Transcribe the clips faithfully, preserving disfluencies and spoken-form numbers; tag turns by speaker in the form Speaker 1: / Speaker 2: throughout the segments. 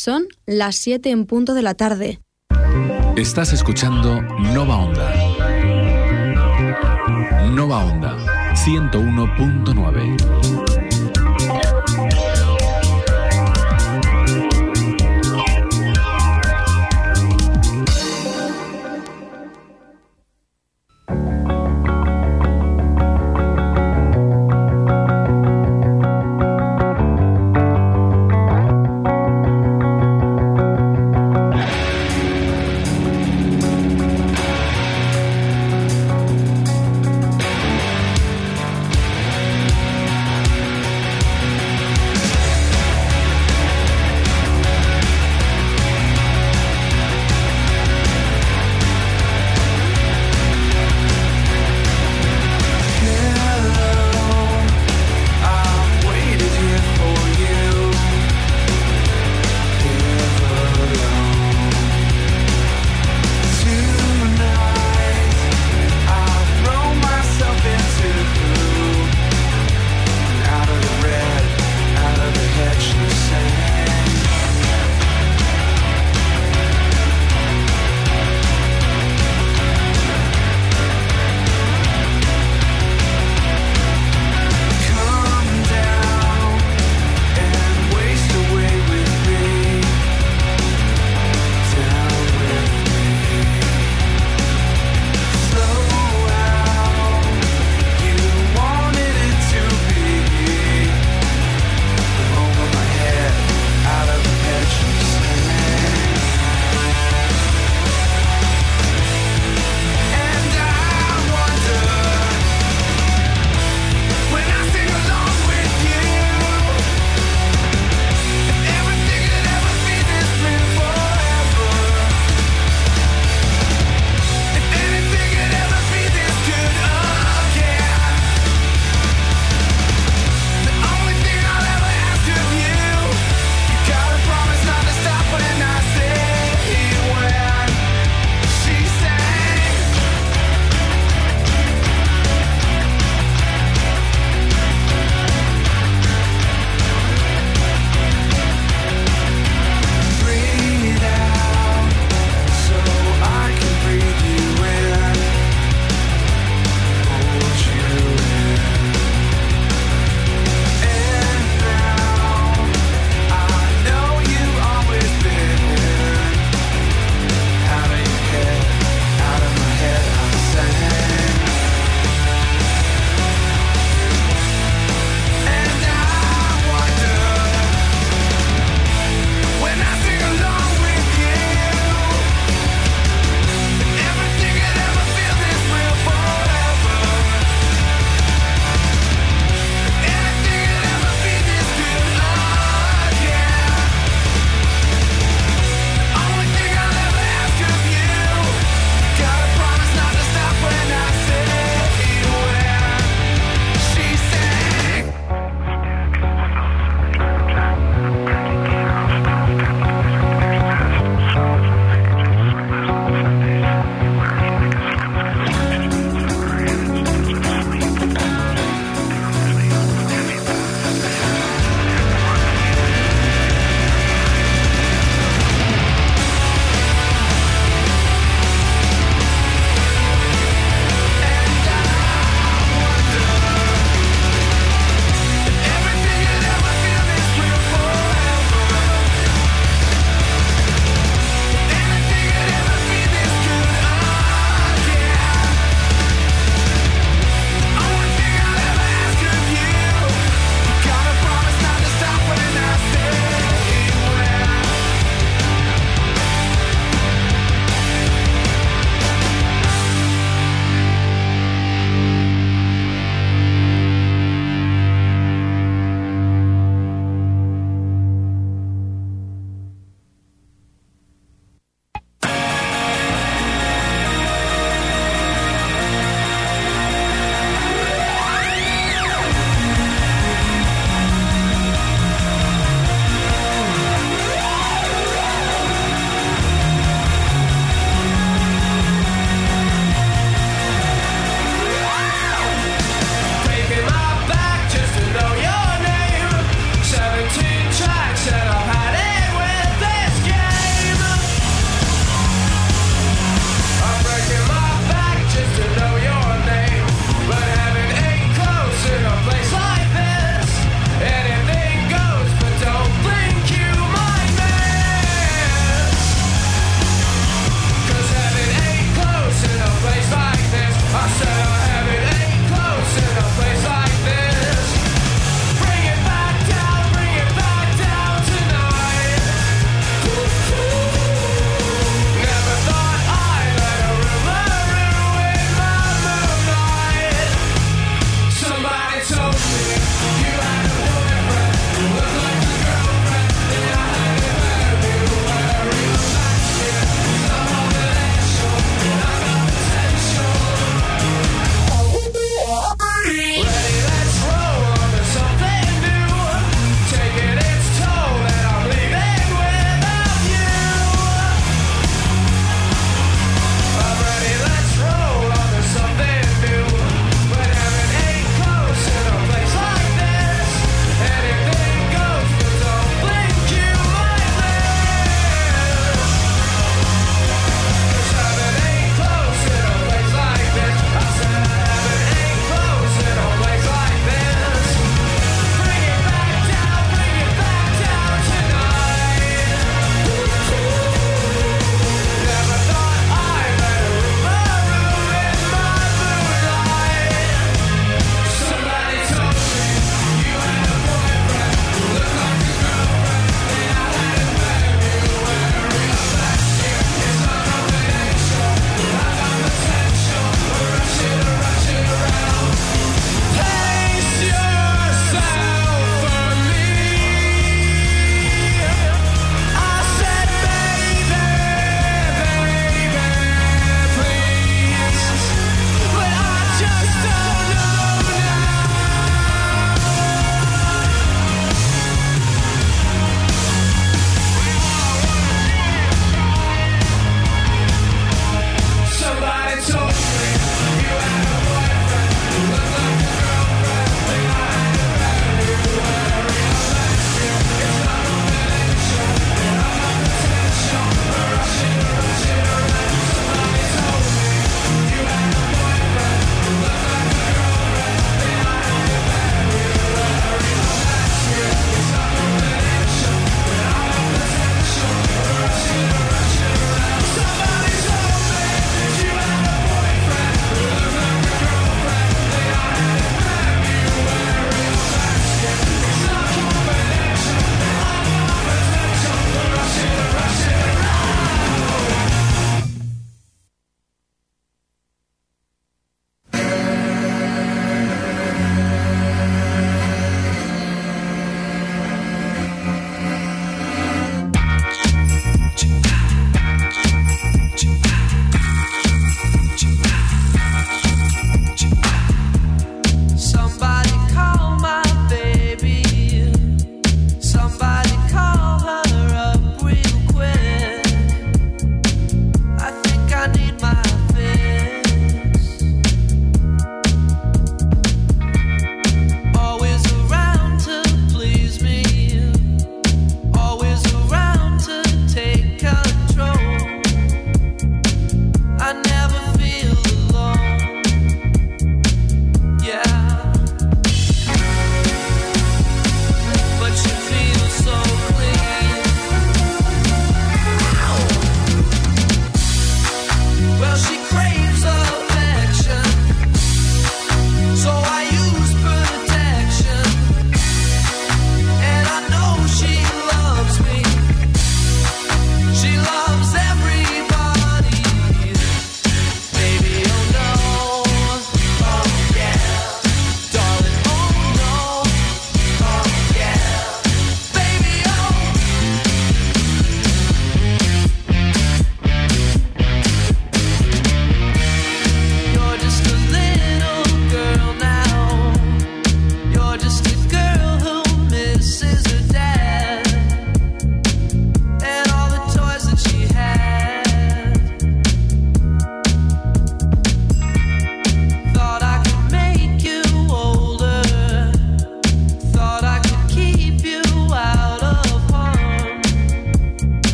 Speaker 1: Son las siete en punto de la tarde.
Speaker 2: Estás escuchando Nova Onda. Nova Onda, ciento uno punto nueve.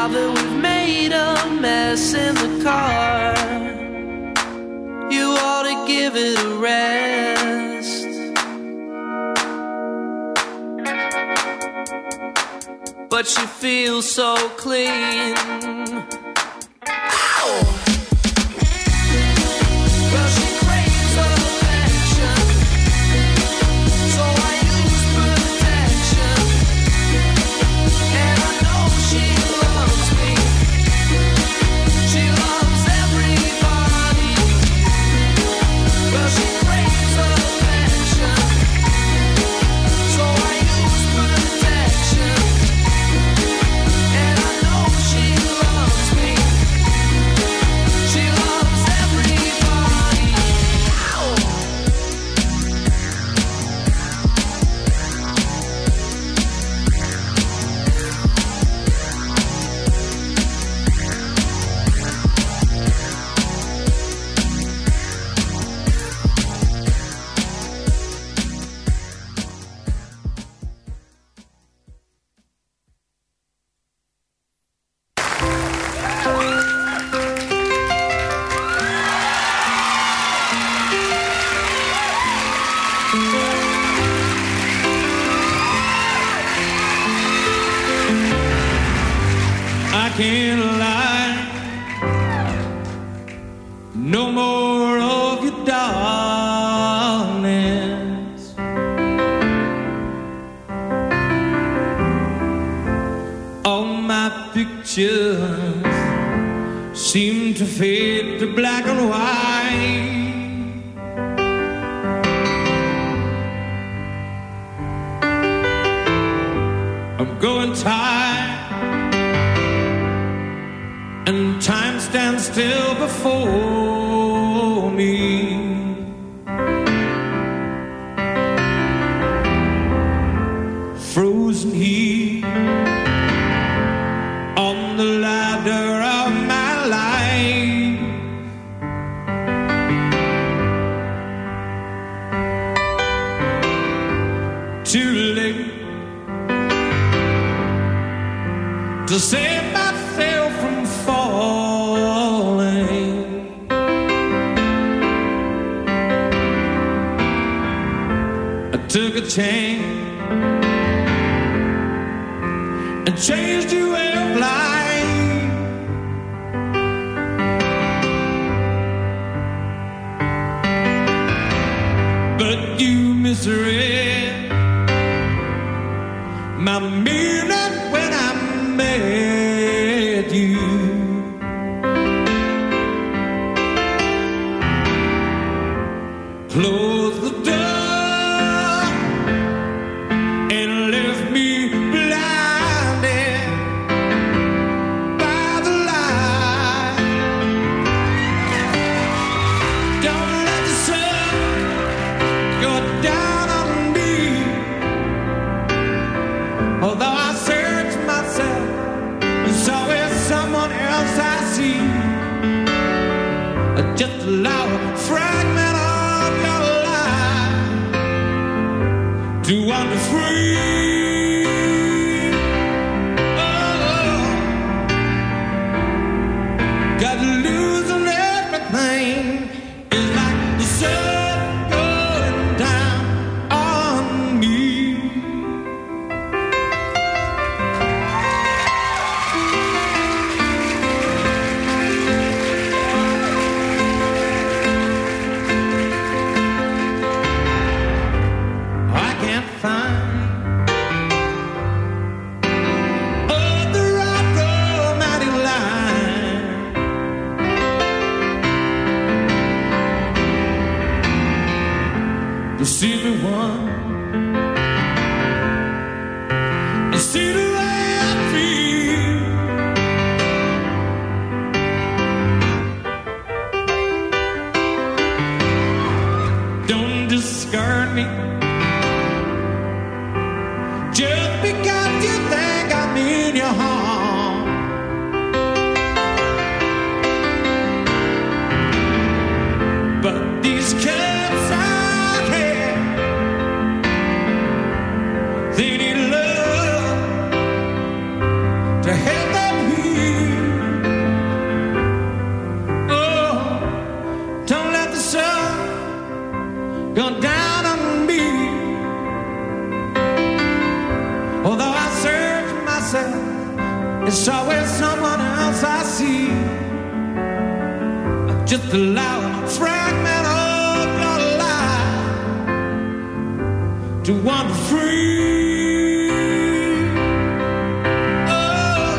Speaker 3: Now that we've made a mess in the car, you ought to give it a rest. But you feel so clean. Ow!
Speaker 4: Seem to fade to black and white. I'm going tired, and time stands still before me. Frozen heat on the ladder of my life. Too late to save myself from falling. I took a chance and changed your way of life. But you misread my meaning when I met you. Close the door and left me blinded by the light. Don't let the sun go down on me. Although I search myself, there's always someone else I see. Just allow a fragment of your life to wander free. Oh, got losing everything is like the sun going down on me. I can't find So with someone else I see, I'm just allowing a fragment of your life to wander free. Oh,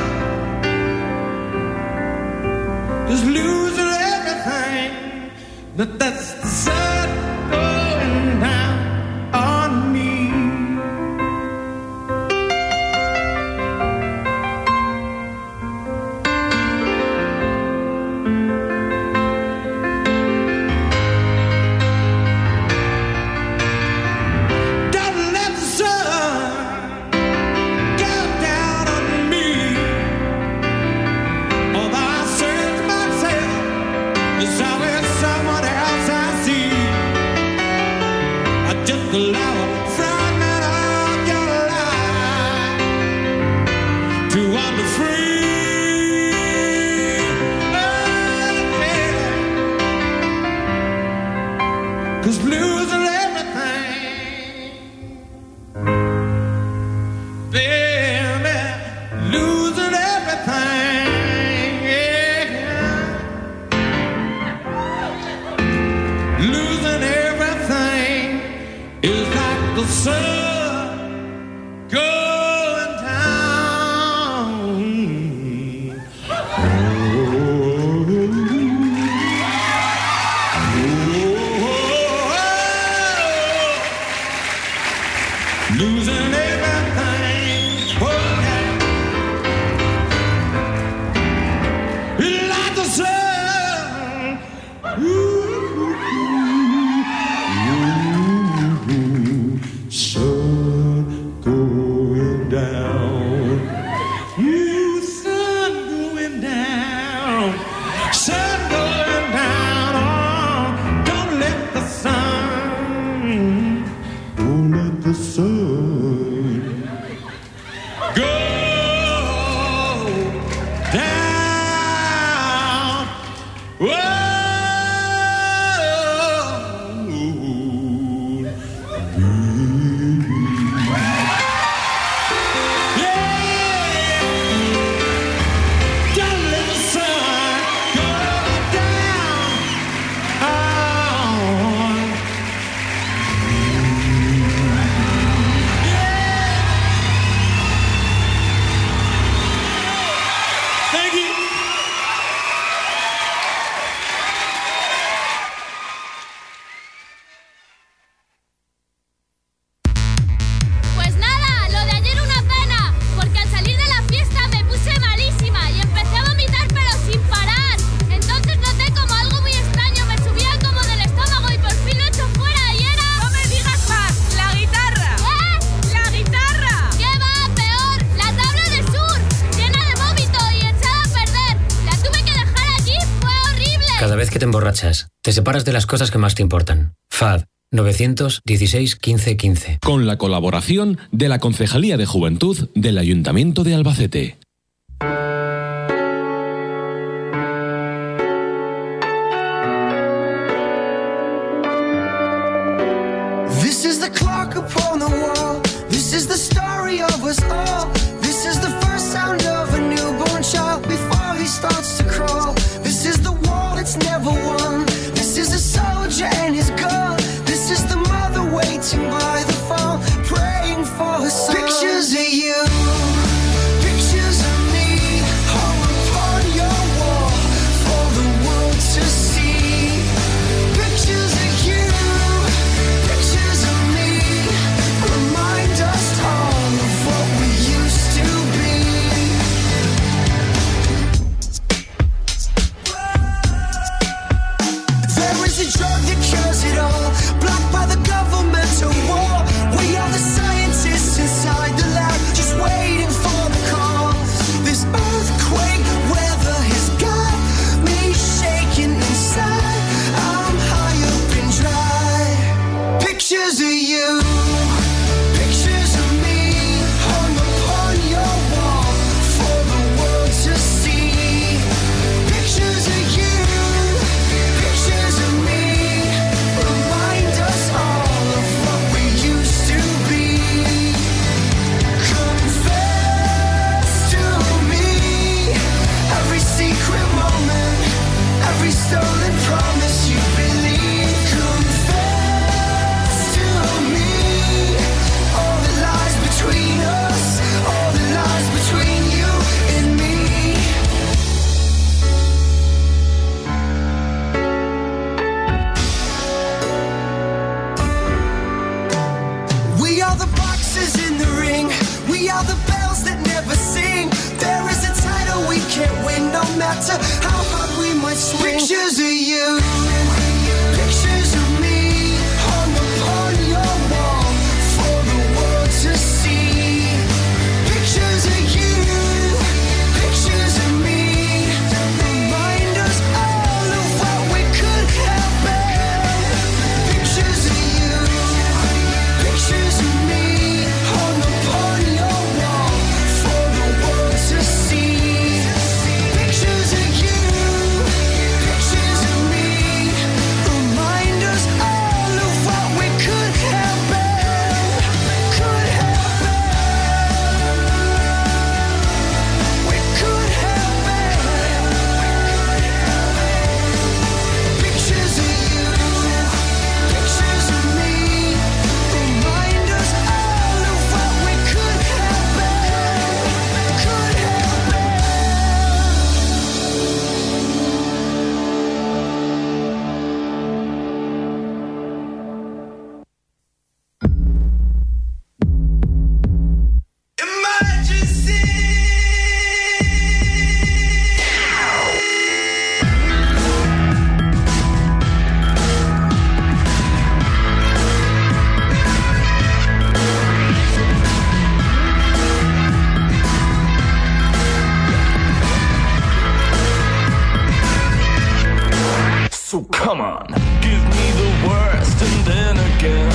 Speaker 4: just losing everything, but that's the sun going down on me.
Speaker 5: Te separas de las cosas que más te importan. F A D nueve uno seis, quince, quince.
Speaker 2: Con la colaboración de la Concejalía de Juventud del Ayuntamiento de Albacete.
Speaker 6: This is the clock upon the wall. This is the story of us all. This is the first sound of a newborn child before he starts to crawl. This is the war that's never won. This is a soldier and his gun. This is the mother waiting by the phone, praying for her son. Pictures of you, pictures of can't win no matter how hard we might swing. Pictures of you, pictures of me, hung upon your wall for the world to see. Pictures of you, pictures of me, remind us all of what we could have been. Pictures of you, pictures of me, hung upon your wall for the world to see. Pictures of you, pictures of me, remind us all of what we could have been, could have been, we could have been. Pictures of you, pictures of me, remind us all of what we could have been, could have been.
Speaker 7: So come on, give me the worst and then again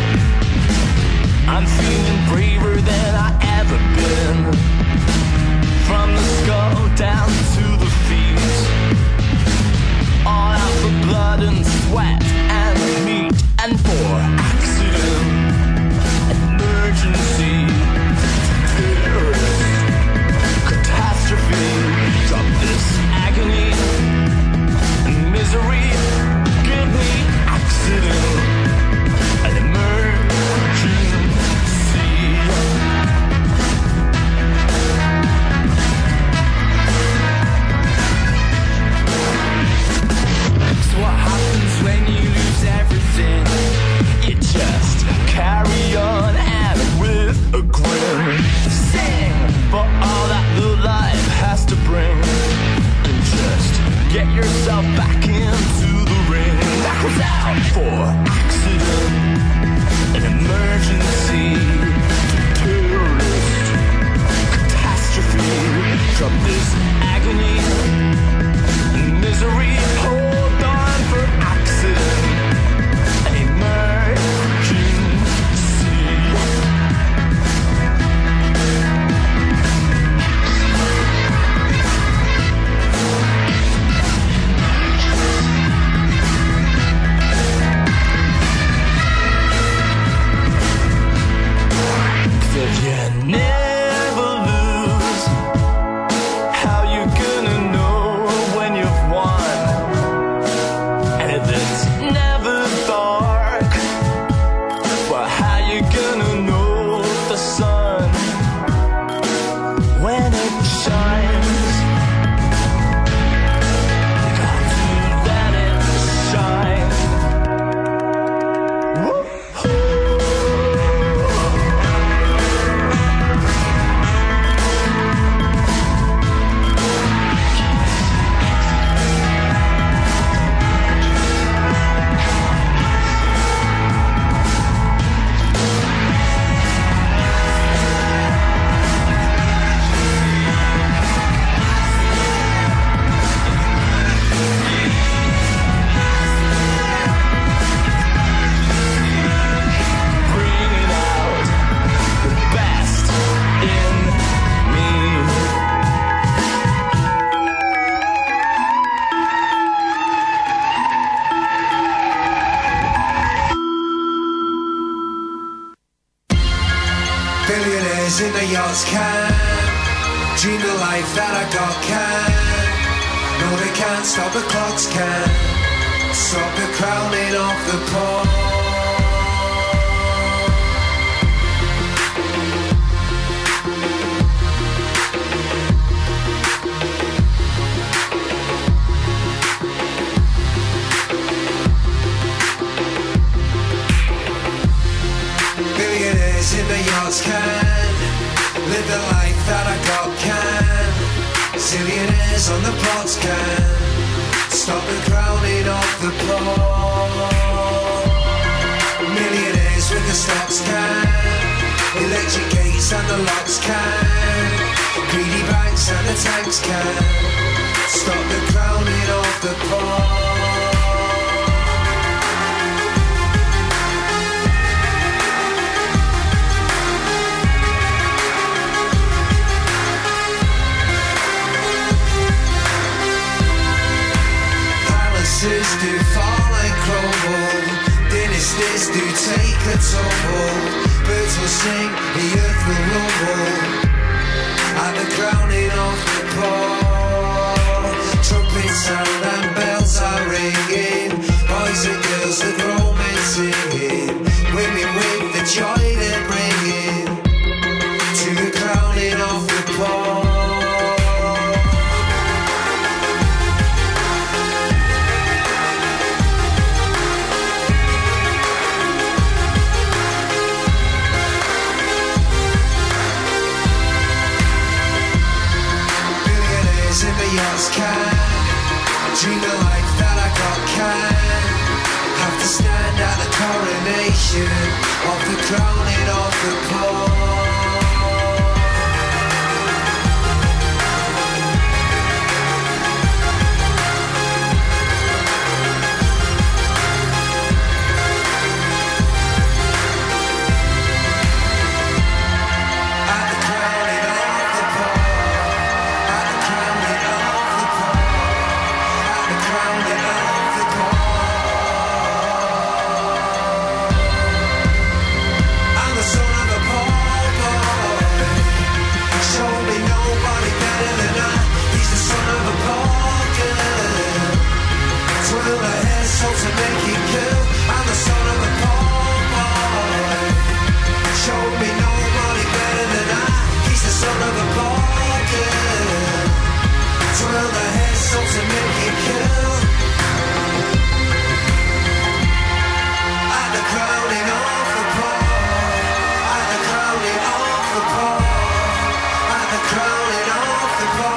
Speaker 7: I'm feeling braver than I ever been. From the skull down to the feet, all out for blood and sweat and meat. And for accident, emergency, terrorist, catastrophe, drop this agony and misery. Give me accident, an emergency. So what happens when you lose everything? You just carry on and with a grin sing for all that the life has to bring, and just get yourself back into the ring. That was out for accident, an emergency, terrorist, catastrophe. Drop this agony and misery. Hold on for accident, an emergency. If you never lose, how you gonna know when you've won? And if it's never dark, well, how you gonna know the sun when it shines? You got to let it shine. Woo-hoo. Bringing out the best in me.
Speaker 6: Billionaires in the yachts can dream the life that I got can. No, they can't stop the clocks, can stop the crowning of the poor. Billionaires in the yachts can live the life that I got can. Zillionaires
Speaker 8: Millionaires on the pots can stop the crowning of the poor. Millionaires with the stocks can, electric gates and the locks can, greedy banks and the tanks can stop the crowning of the poor. Palaces do fall and crumble, dynasties do take a tumble, birds will sing, the earth will rumble at the crowning of the poor. Trumpets sound and bells are ringing, boys and girls, the grown men singing, women with the joy they're bringing to the crowning of the poor. Yachts can dream the life that I got can have to stand at the coronation of the crowning of the poor. To make it kill, I'm the son of a poor boy. Showed me nobody better than I. He's the son of a poor girl. Twirl the head so to make it kill. At the crowning of the poor, at the crowning of the poor, at the crowning of the poor.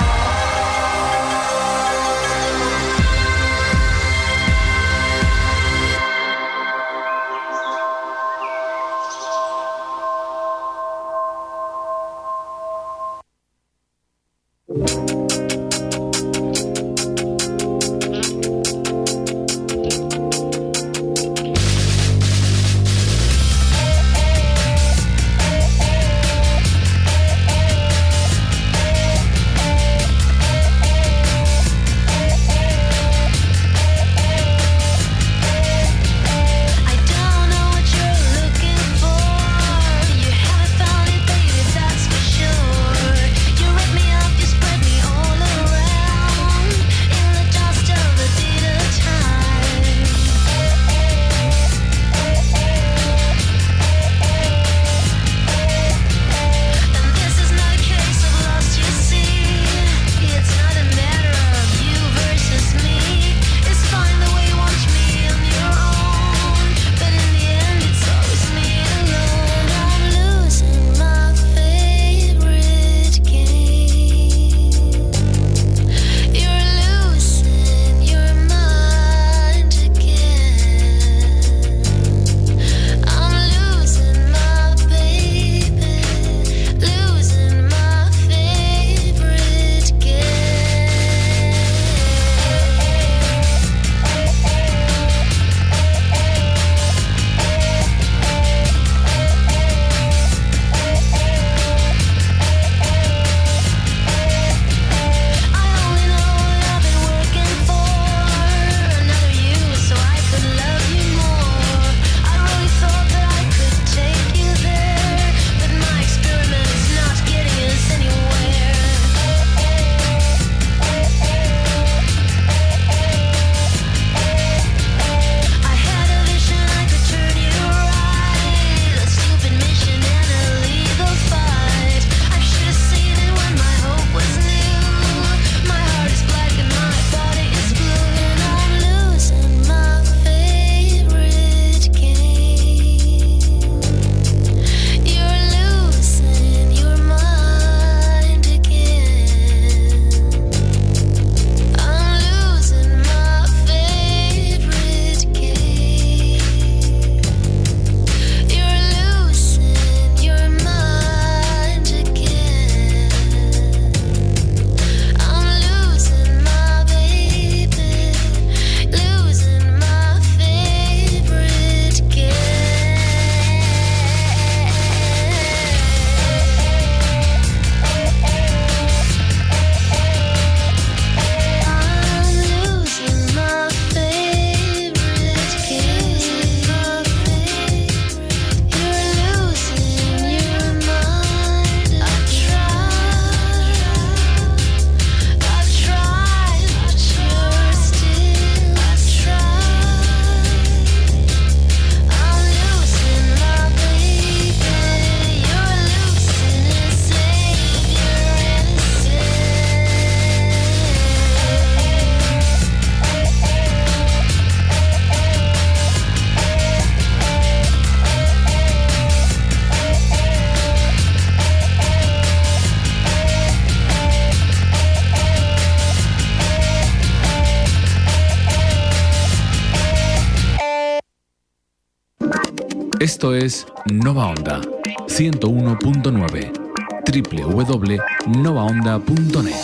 Speaker 2: Esto es Nova Onda ciento uno punto nueve, doble u doble u doble u punto nova onda punto net.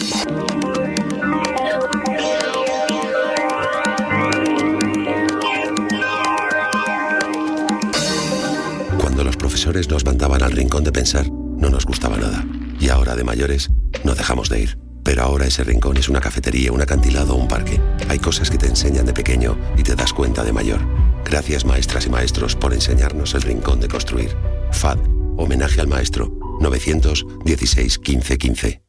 Speaker 9: Cuando los profesores nos mandaban al rincón de pensar, no nos gustaba nada. Y ahora, de mayores, no dejamos de ir. Pero ahora ese rincón es una cafetería, un acantilado o un parque. Hay cosas que te enseñan de pequeño y te das cuenta de mayor. Gracias, maestras y maestros, por enseñarnos el rincón de construir. F A D, homenaje al maestro, novecientos dieciséis quince quince.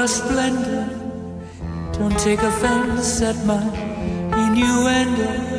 Speaker 3: are splendid. Don't take offense at my innuendo.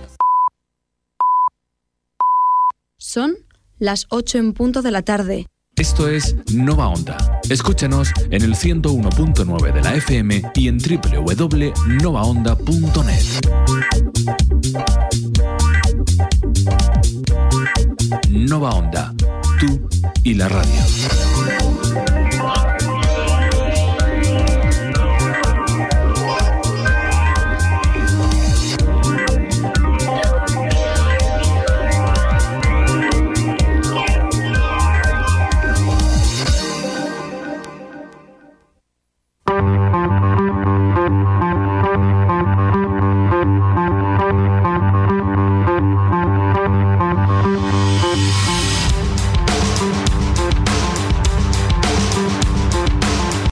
Speaker 1: Son las ocho en punto de la tarde.
Speaker 2: Esto es Nova Onda. Escúchanos en el ciento uno punto nueve de la F M y en doble u doble u doble u punto nova onda punto net. Nova Onda, tú y la radio.